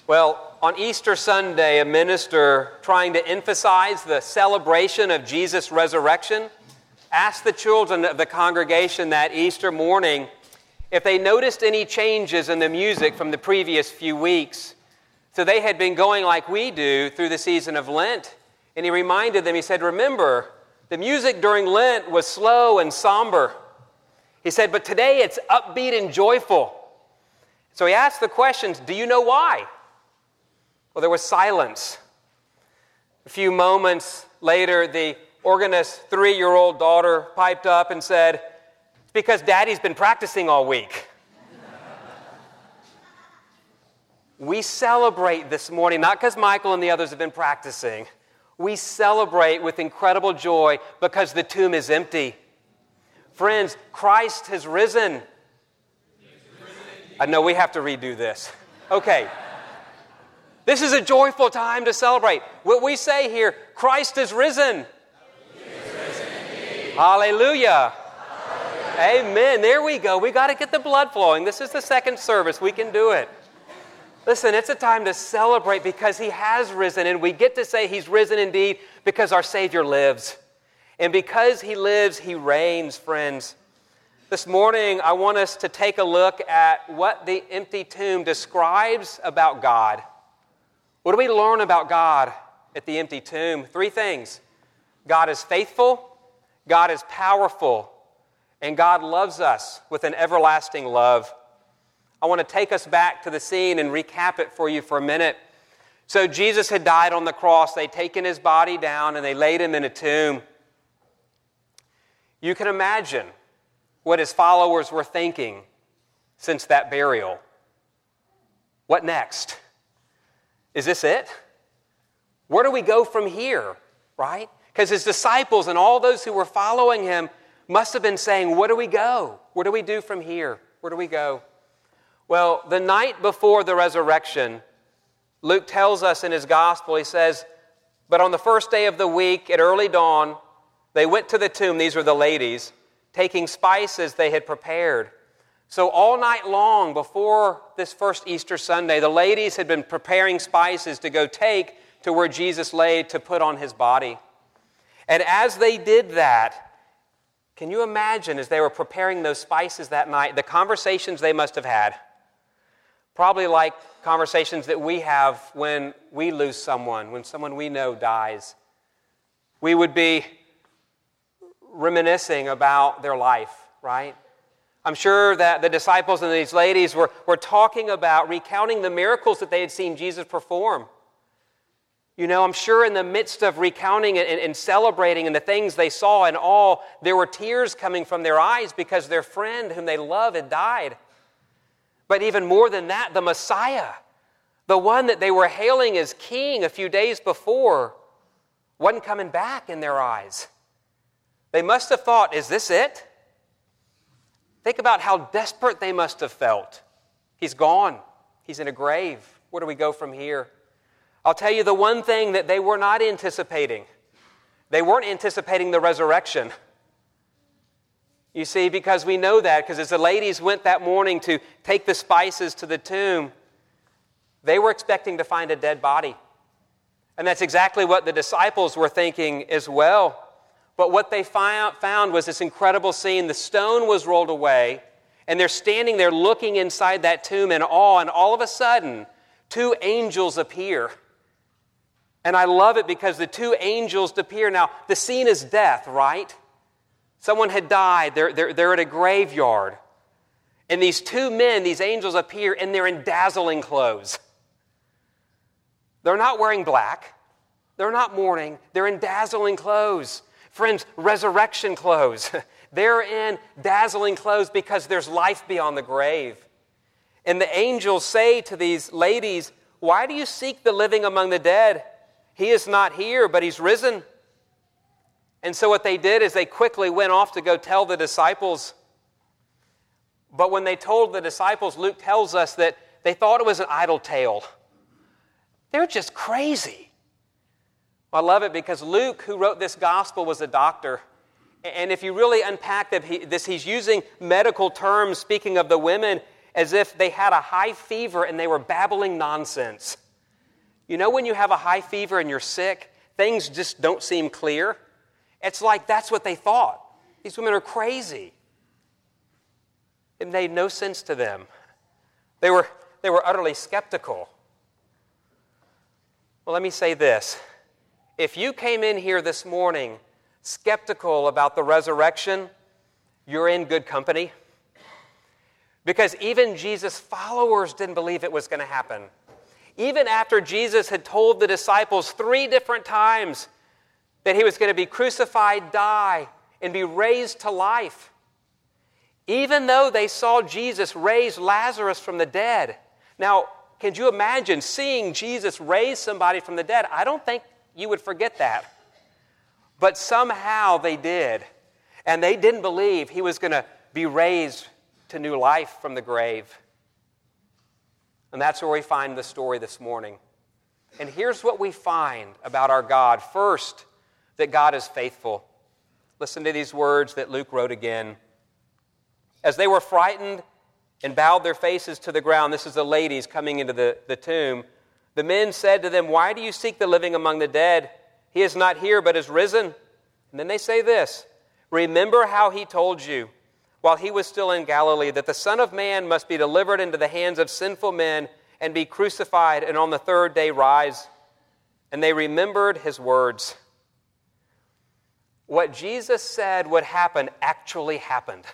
Well, on Easter Sunday, a minister trying to emphasize the celebration of Jesus' resurrection asked the children of the congregation that Easter morning if they noticed any changes in the music from the previous few weeks. So they had been going like we do through the season of Lent. And he reminded them, he said, remember, the music during Lent was slow and somber. He said, but today it's upbeat and joyful. So he asked the questions, do you know why? Well, there was silence. A few moments later, the organist's 3-year-old daughter piped up and said, it's because Daddy's been practicing all week. We celebrate this morning, not because Michael and the others have been practicing. We celebrate with incredible joy because the tomb is empty. Friends, Christ has risen. I know we have to redo this. Okay. This is a joyful time to celebrate. What we say here, Christ is risen. He is risen indeed. Hallelujah. Amen. There we go. We got to get the blood flowing. This is the second service. We can do it. Listen, it's a time to celebrate because He has risen, and we get to say He's risen indeed because our Savior lives. And because He lives, He reigns, friends. This morning, I want us to take a look at what the empty tomb describes about God. What do we learn about God at the empty tomb? 3 things. God is faithful, God is powerful, and God loves us with an everlasting love. I want to take us back to the scene and recap it for you for a minute. So Jesus had died on the cross. They'd taken His body down and they laid Him in a tomb. You can imagine what His followers were thinking since that burial. What next? Is this it? Where do we go from here, right? Because His disciples and all those who were following Him must have been saying, where do we go? What do we do from here? Where do we go? Well, the night before the resurrection, Luke tells us in his gospel, he says, but on the first day of the week at early dawn, they went to the tomb, these were the ladies, taking spices they had prepared. So all night long before this first Easter Sunday, the ladies had been preparing spices to go take to where Jesus lay to put on His body. And as they did that, can you imagine as they were preparing those spices that night, the conversations they must have had? Probably like conversations that we have when we lose someone, when someone we know dies. We would be reminiscing about their life, right? I'm sure that the disciples and these ladies were talking about, recounting the miracles that they had seen Jesus perform. You know, I'm sure in the midst of recounting and celebrating and the things they saw and all, there were tears coming from their eyes because their friend whom they love had died. But even more than that, the Messiah, the one that they were hailing as king a few days before, wasn't coming back in their eyes. They must have thought, is this it? Think about how desperate they must have felt. He's gone. He's in a grave. Where do we go from here? I'll tell you the one thing that they were not anticipating. They weren't anticipating the resurrection. You see, because we know that, because as the ladies went that morning to take the spices to the tomb, they were expecting to find a dead body. And that's exactly what the disciples were thinking as well. But what they found was this incredible scene. The stone was rolled away, and they're standing there looking inside that tomb in awe, and all of a sudden, 2 angels appear. And I love it because the 2 angels appear. Now, the scene is death, right? Someone had died. They're at a graveyard. And these 2 men, these angels appear, and they're in dazzling clothes. They're not wearing black. They're not mourning. They're in dazzling clothes. Friends, resurrection clothes. They're in dazzling clothes because there's life beyond the grave. And the angels say to these ladies, why do you seek the living among the dead? He is not here, but He's risen. And so what they did is they quickly went off to go tell the disciples. But when they told the disciples, Luke tells us that they thought it was an idle tale. They're just crazy. I love it because Luke, who wrote this gospel, was a doctor. And if you really unpack this, he's using medical terms, speaking of the women, as if they had a high fever and they were babbling nonsense. You know when you have a high fever and you're sick, things just don't seem clear? It's like that's what they thought. These women are crazy. It made no sense to them. They were utterly skeptical. Well, let me say this. If you came in here this morning skeptical about the resurrection, you're in good company. Because even Jesus' followers didn't believe it was going to happen. Even after Jesus had told the disciples 3 different times that he was going to be crucified, die, and be raised to life. Even though they saw Jesus raise Lazarus from the dead. Now, can you imagine seeing Jesus raise somebody from the dead? I don't think you would forget that. But somehow they did. And they didn't believe he was going to be raised to new life from the grave. And that's where we find the story this morning. And here's what we find about our God. First, that God is faithful. Listen to these words that Luke wrote again. As they were frightened and bowed their faces to the ground, this is the ladies coming into the tomb, the men said to them, "Why do you seek the living among the dead? He is not here, but is risen." And then they say this, "Remember how he told you, while he was still in Galilee, that the Son of Man must be delivered into the hands of sinful men and be crucified, and on the 3rd day rise." And they remembered his words. What Jesus said would happen actually happened.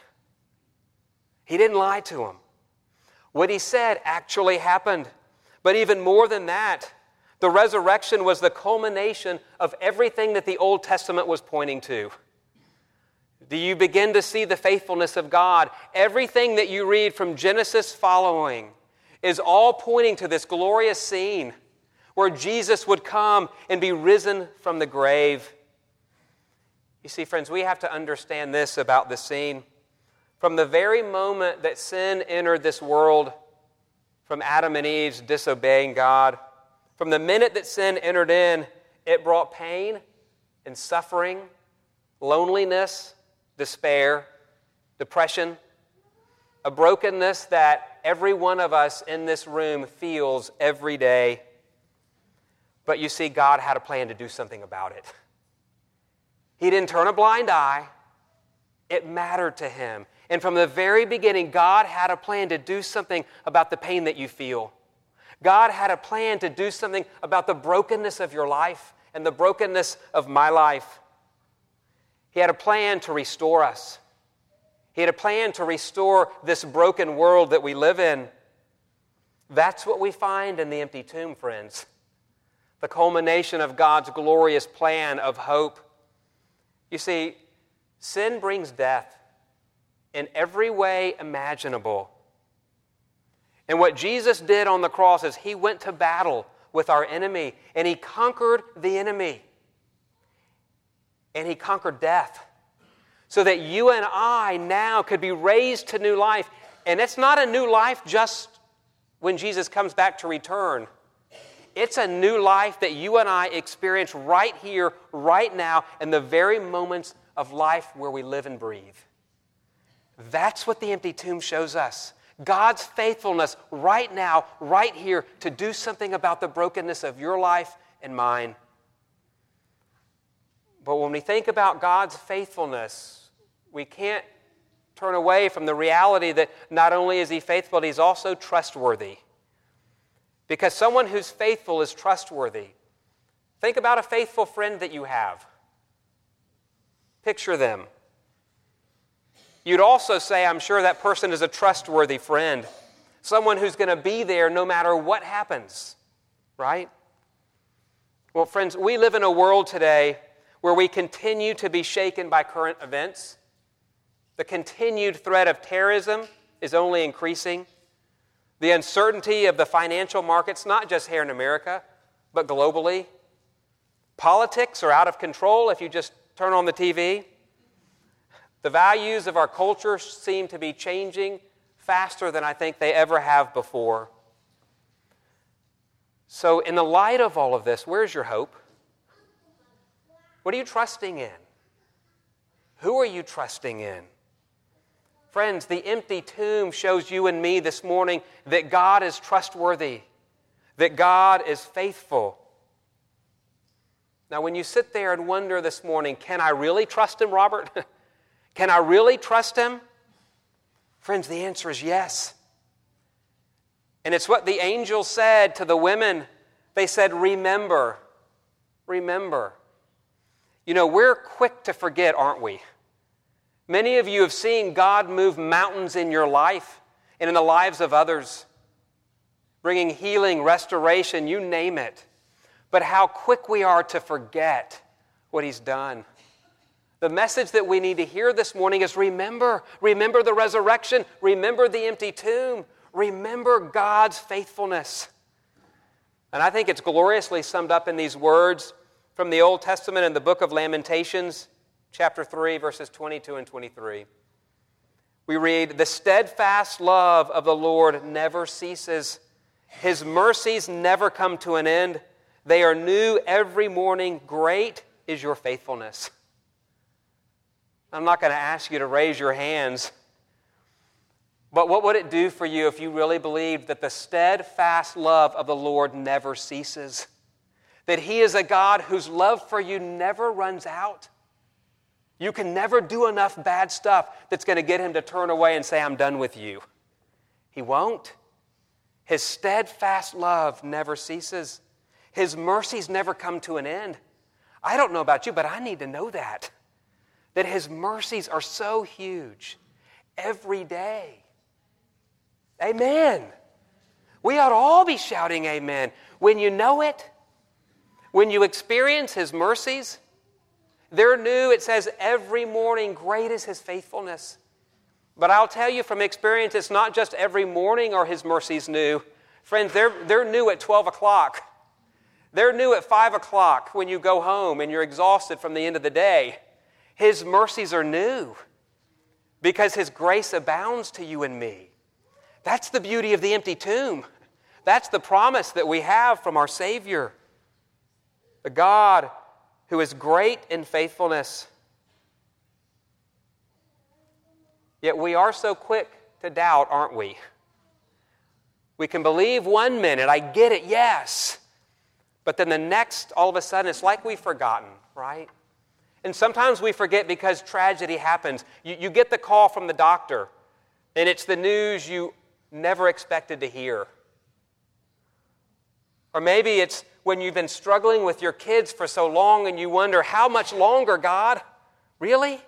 He didn't lie to them. What he said actually happened. But even more than that, the resurrection was the culmination of everything that the Old Testament was pointing to. Do you begin to see the faithfulness of God? Everything that you read from Genesis following is all pointing to this glorious scene where Jesus would come and be risen from the grave. You see, friends, we have to understand this about the scene. From the very moment that sin entered this world, from Adam and Eve's disobeying God, from the minute that sin entered in, it brought pain and suffering, loneliness, despair, depression, a brokenness that every one of us in this room feels every day. But you see, God had a plan to do something about it. He didn't turn a blind eye. It mattered to him. And from the very beginning, God had a plan to do something about the pain that you feel. God had a plan to do something about the brokenness of your life and the brokenness of my life. He had a plan to restore us. He had a plan to restore this broken world that we live in. That's what we find in the empty tomb, friends. The culmination of God's glorious plan of hope. You see, sin brings death in every way imaginable. And what Jesus did on the cross is he went to battle with our enemy, and he conquered the enemy. And he conquered death so that you and I now could be raised to new life. And it's not a new life just when Jesus comes back to return. It's a new life that you and I experience right here, right now, in the very moments of life where we live and breathe. That's what the empty tomb shows us. God's faithfulness right now, right here, to do something about the brokenness of your life and mine. But when we think about God's faithfulness, we can't turn away from the reality that not only is he faithful, but he's also trustworthy. Because someone who's faithful is trustworthy. Think about a faithful friend that you have. Picture them. You'd also say, I'm sure that person is a trustworthy friend. Someone who's going to be there no matter what happens. Right? Well, friends, we live in a world today where we continue to be shaken by current events. The continued threat of terrorism is only increasing. The uncertainty of the financial markets, not just here in America, but globally. Politics are out of control if you just turn on the TV. The values of our culture seem to be changing faster than I think they ever have before. So in the light of all of this, where's your hope? What are you trusting in? Who are you trusting in? Friends, the empty tomb shows you and me this morning that God is trustworthy, that God is faithful. Now, when you sit there and wonder this morning, can I really trust Him, Robert? Can I really trust Him? Friends, the answer is yes. And it's what the angel said to the women. They said, remember, remember. You know, we're quick to forget, aren't we? Many of you have seen God move mountains in your life and in the lives of others, bringing healing, restoration, you name it. But how quick we are to forget what He's done. The message that we need to hear this morning is remember. Remember the resurrection. Remember the empty tomb. Remember God's faithfulness. And I think it's gloriously summed up in these words from the Old Testament in the book of Lamentations, chapter 3, verses 22 and 23. We read, "The steadfast love of the Lord never ceases. His mercies never come to an end. They are new every morning. Great is your faithfulness." I'm not going to ask you to raise your hands, but what would it do for you if you really believed that the steadfast love of the Lord never ceases? That He is a God whose love for you never runs out? You can never do enough bad stuff that's going to get Him to turn away and say, I'm done with you. He won't. His steadfast love never ceases. His mercies never come to an end. I don't know about you, but I need to know that His mercies are so huge every day. Amen. We ought to all be shouting amen. When you know it, when you experience His mercies, they're new. It says every morning, great is His faithfulness. But I'll tell you from experience, it's not just every morning are His mercies new. Friends, they're new at 12 o'clock. They're new at 5 o'clock when you go home and you're exhausted from the end of the day. His mercies are new because His grace abounds to you and me. That's the beauty of the empty tomb. That's the promise that we have from our Savior. The God who is great in faithfulness. Yet we are so quick to doubt, aren't we? We can believe 1 minute, I get it, yes. But then the next, all of a sudden, it's like we've forgotten, right? And sometimes we forget because tragedy happens. You get the call from the doctor, and it's the news you never expected to hear. Or maybe it's when you've been struggling with your kids for so long and you wonder, how much longer, God? Really?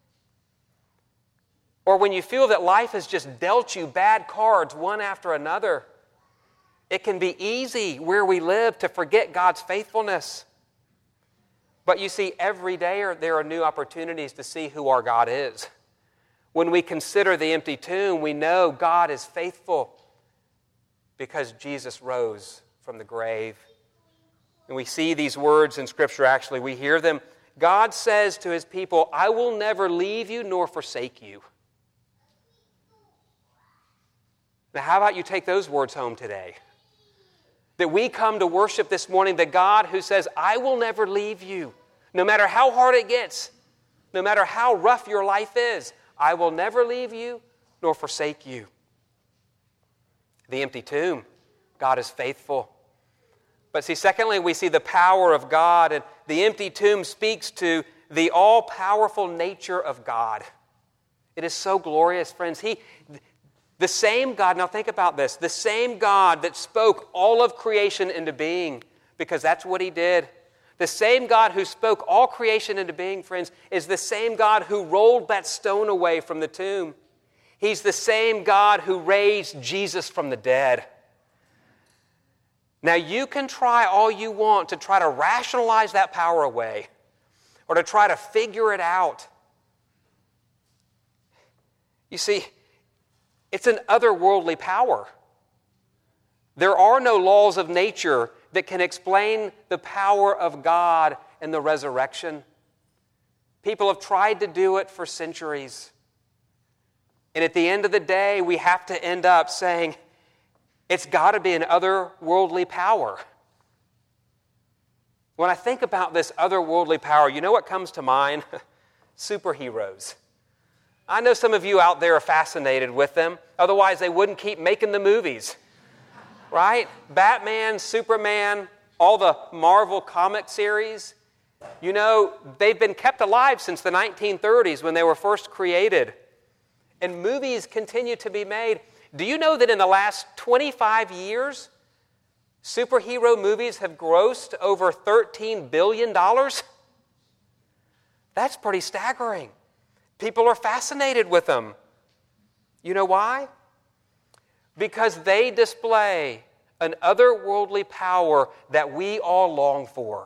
Or when you feel that life has just dealt you bad cards one after another. It can be easy where we live to forget God's faithfulness. But you see, every day there are new opportunities to see who our God is. When we consider the empty tomb, we know God is faithful because Jesus rose from the grave. And we see these words in Scripture, actually. We hear them. God says to His people, I will never leave you nor forsake you. Now, how about you take those words home today? That we come to worship this morning the God who says, I will never leave you. No matter how hard it gets, no matter how rough your life is, I will never leave you nor forsake you. The empty tomb, God is faithful. But see, secondly, we see the power of God, and the empty tomb speaks to the all-powerful nature of God. It is so glorious, friends. The same God, now think about this, the same God that spoke all of creation into being, because that's what He did. The same God who spoke all creation into being, friends, is the same God who rolled that stone away from the tomb. He's the same God who raised Jesus from the dead. Now, you can try all you want to try to rationalize that power away or to try to figure it out. You see, it's an otherworldly power. There are no laws of nature that can explain the power of God and the resurrection. People have tried to do it for centuries. And at the end of the day, we have to end up saying, it's got to be an otherworldly power. When I think about this otherworldly power, you know what comes to mind? Superheroes. I know some of you out there are fascinated with them. Otherwise, they wouldn't keep making the movies, right? Batman, Superman, all the Marvel comic series. You know, they've been kept alive since the 1930s when they were first created. And movies continue to be made. Do you know that in the last 25 years, superhero movies have grossed over $13 billion? That's pretty staggering. People are fascinated with them. You know why? Because they display an otherworldly power that we all long for.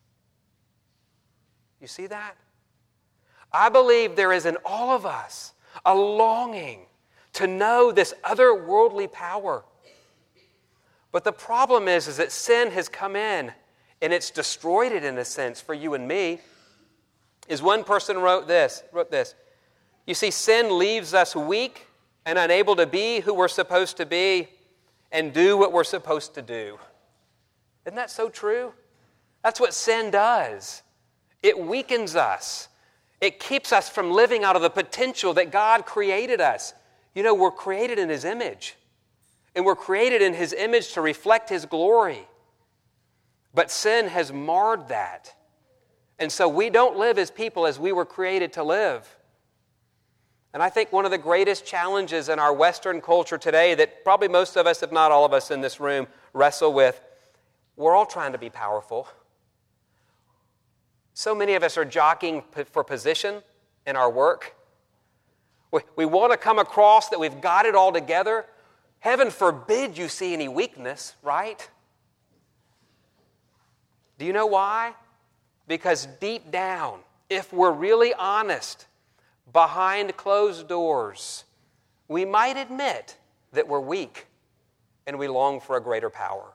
You see that? I believe there is in all of us a longing to know this otherworldly power. But the problem is that sin has come in and it's destroyed it in a sense for you and me. As one person wrote this. You see, sin leaves us weak and unable to be who we're supposed to be and do what we're supposed to do. Isn't that so true? That's what sin does. It weakens us. It keeps us from living out of the potential that God created us. You know, we're created in His image. And we're created in His image to reflect His glory. But sin has marred that. And so we don't live as people as we were created to live. And I think one of the greatest challenges in our Western culture today that probably most of us, if not all of us in this room, wrestle with, we're all trying to be powerful. So many of us are jockeying for position in our work. We want to come across that we've got it all together. Heaven forbid you see any weakness, right? Do you know why? Because deep down, if we're really honest, behind closed doors, we might admit that we're weak and we long for a greater power.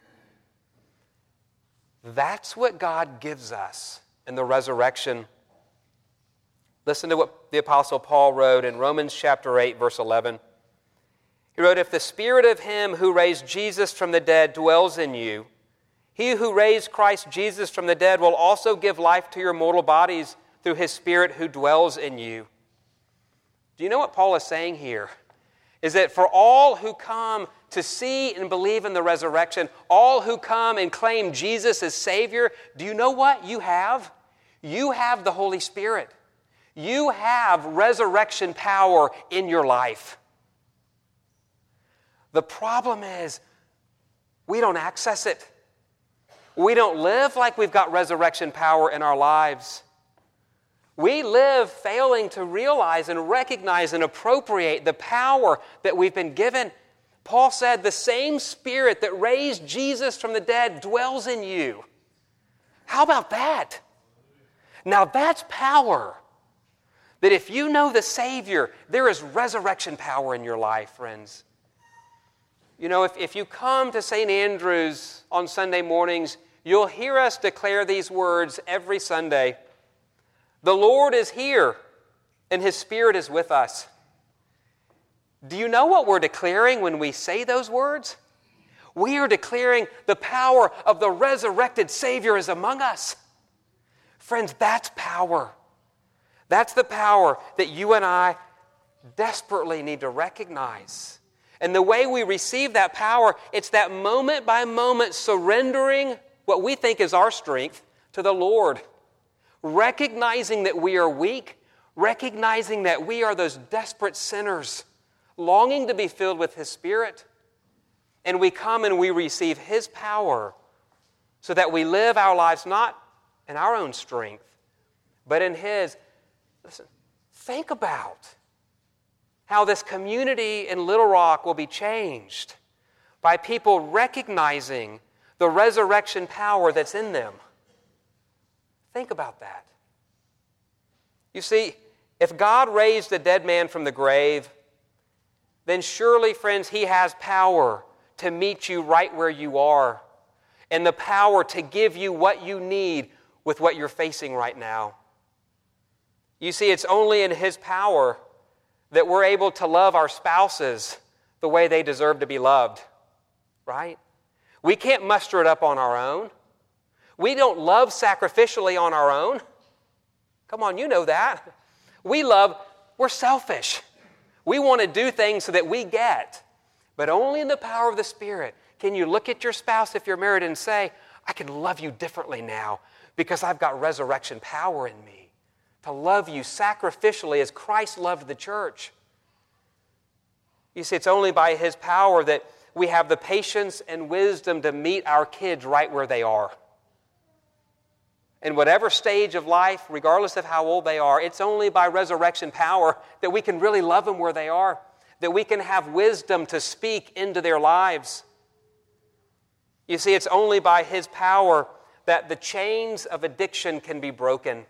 That's what God gives us in the resurrection. Listen to what the Apostle Paul wrote in Romans chapter 8, verse 11. He wrote, "If the Spirit of Him who raised Jesus from the dead dwells in you, He who raised Christ Jesus from the dead will also give life to your mortal bodies through His Spirit who dwells in you." Do you know what Paul is saying here? Is that for all who come to see and believe in the resurrection, all who come and claim Jesus as Savior, do you know what you have? You have the Holy Spirit. You have resurrection power in your life. The problem is we don't access it. We don't live like we've got resurrection power in our lives. We live failing to realize and recognize and appropriate the power that we've been given. Paul said, the same Spirit that raised Jesus from the dead dwells in you. How about that? Now that's power. That if you know the Savior, there is resurrection power in your life, friends. You know, if you come to St. Andrew's on Sunday mornings, you'll hear us declare these words every Sunday. The Lord is here, and His Spirit is with us. Do you know what we're declaring when we say those words? We are declaring the power of the resurrected Savior is among us. Friends, that's power. That's the power that you and I desperately need to recognize. And the way we receive that power, it's that moment by moment surrendering what we think is our strength to the Lord. Recognizing that we are weak, recognizing that we are those desperate sinners, longing to be filled with His Spirit. And we come and we receive His power so that we live our lives not in our own strength, but in His. Listen, think about how this community in Little Rock will be changed by people recognizing the resurrection power that's in them. Think about that. You see, if God raised a dead man from the grave, then surely, friends, He has power to meet you right where you are and the power to give you what you need with what you're facing right now. You see, it's only in His power that we're able to love our spouses the way they deserve to be loved, right? We can't muster it up on our own. We don't love sacrificially on our own. Come on, you know that. We love we're selfish. We want to do things so that we get. But only in the power of the Spirit can you look at your spouse if you're married and say, I can love you differently now because I've got resurrection power in me to love you sacrificially as Christ loved the church. You see, it's only by His power that we have the patience and wisdom to meet our kids right where they are. In whatever stage of life, regardless of how old they are, it's only by resurrection power that we can really love them where they are, that we can have wisdom to speak into their lives. You see, it's only by His power that the chains of addiction can be broken.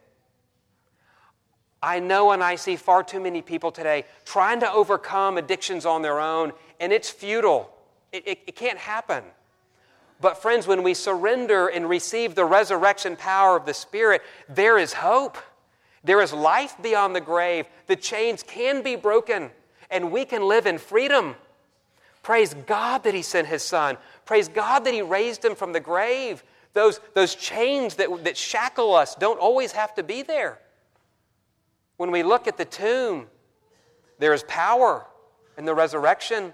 I know and I see far too many people today trying to overcome addictions on their own, and it's futile. It can't happen. But friends, when we surrender and receive the resurrection power of the Spirit, there is hope. There is life beyond the grave. The chains can be broken, and we can live in freedom. Praise God that He sent His Son. Praise God that He raised Him from the grave. Those chains that shackle us don't always have to be there. When we look at the tomb, there is power in the resurrection.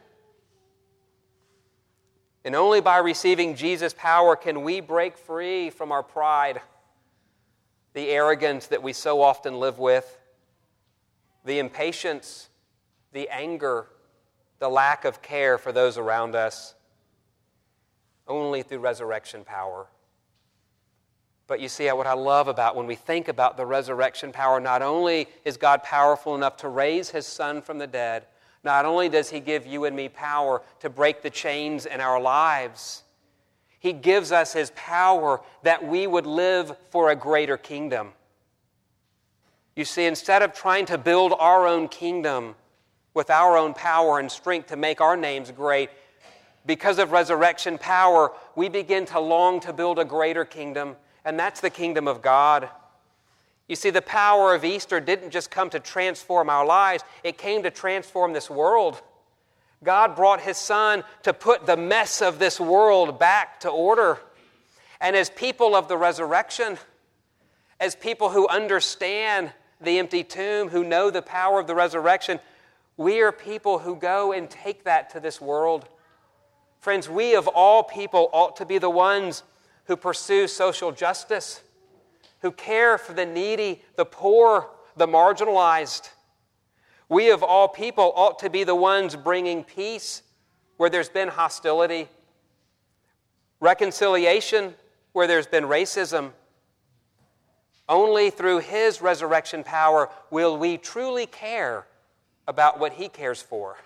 And only by receiving Jesus' power can we break free from our pride, the arrogance that we so often live with, the impatience, the anger, the lack of care for those around us. Only through resurrection power. But you see what I love about when we think about the resurrection power, not only is God powerful enough to raise His Son from the dead, not only does He give you and me power to break the chains in our lives, He gives us His power that we would live for a greater kingdom. You see, instead of trying to build our own kingdom with our own power and strength to make our names great, because of resurrection power, we begin to long to build a greater kingdom, and that's the kingdom of God. You see, the power of Easter didn't just come to transform our lives, it came to transform this world. God brought His Son to put the mess of this world back to order. And as people of the resurrection, as people who understand the empty tomb, who know the power of the resurrection, we are people who go and take that to this world. Friends, we of all people ought to be the ones who pursue social justice, who care for the needy, the poor, the marginalized. We of all people ought to be the ones bringing peace where there's been hostility, reconciliation where there's been racism. Only through His resurrection power will we truly care about what He cares for.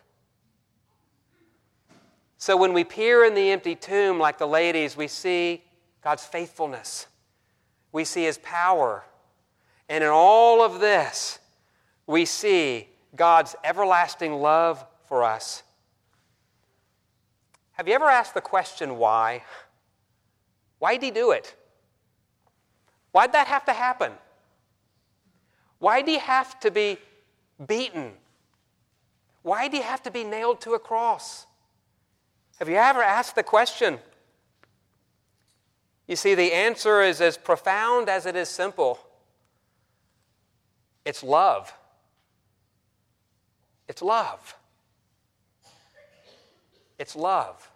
So when we peer in the empty tomb like the ladies, we see God's faithfulness. We see His power. And in all of this, we see God's everlasting love for us. Have you ever asked the question, why? Why did He do it? Why'd that have to happen? Why did He have to be beaten? Why did He have to be nailed to a cross? Have you ever asked the question? You see, the answer is as profound as it is simple. It's love. It's love. It's love.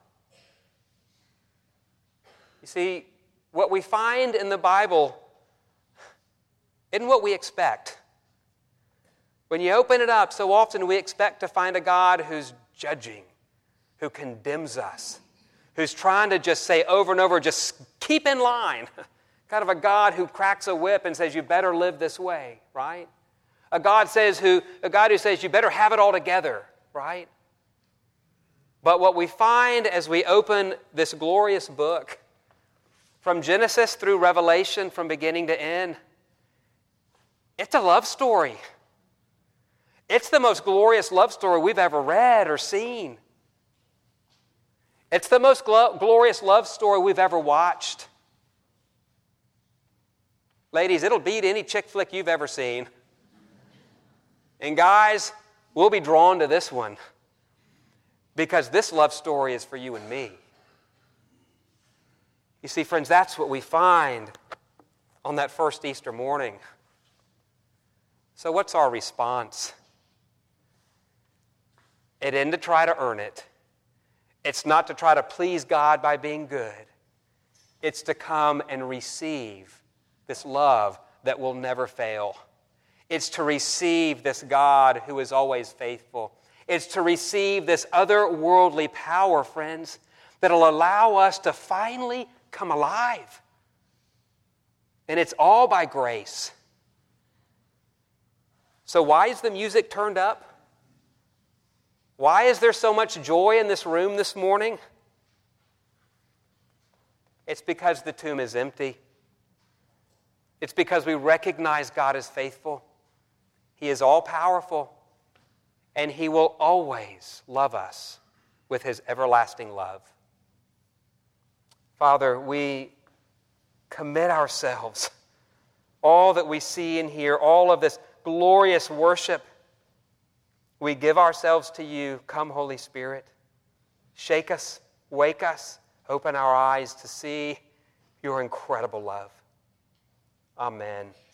You see, what we find in the Bible isn't what we expect. When you open it up, so often we expect to find a God who's judging, who condemns us, who's trying to just say over and over, just keep in line. Kind of a God who cracks a whip and says, you better live this way, right? A God who says, you better have it all together, right? But what we find as we open this glorious book, from Genesis through Revelation, from beginning to end, it's a love story. It's the most glorious love story we've ever read or seen. It's the most glorious love story we've ever watched. Ladies, it'll beat any chick flick you've ever seen. And guys, we'll be drawn to this one because this love story is for you and me. You see, friends, that's what we find on that first Easter morning. So what's our response? It isn't to try to earn it. It's not to try to please God by being good. It's to come and receive this love that will never fail. It's to receive this God who is always faithful. It's to receive this otherworldly power, friends, that will allow us to finally come alive. And it's all by grace. So why is the music turned up? Why is there so much joy in this room this morning? It's because the tomb is empty. It's because we recognize God as faithful. He is all-powerful, and He will always love us with His everlasting love. Father, we commit ourselves, all that we see and hear, all of this glorious worship. We give ourselves to You. Come, Holy Spirit. Shake us, wake us, open our eyes to see Your incredible love. Amen.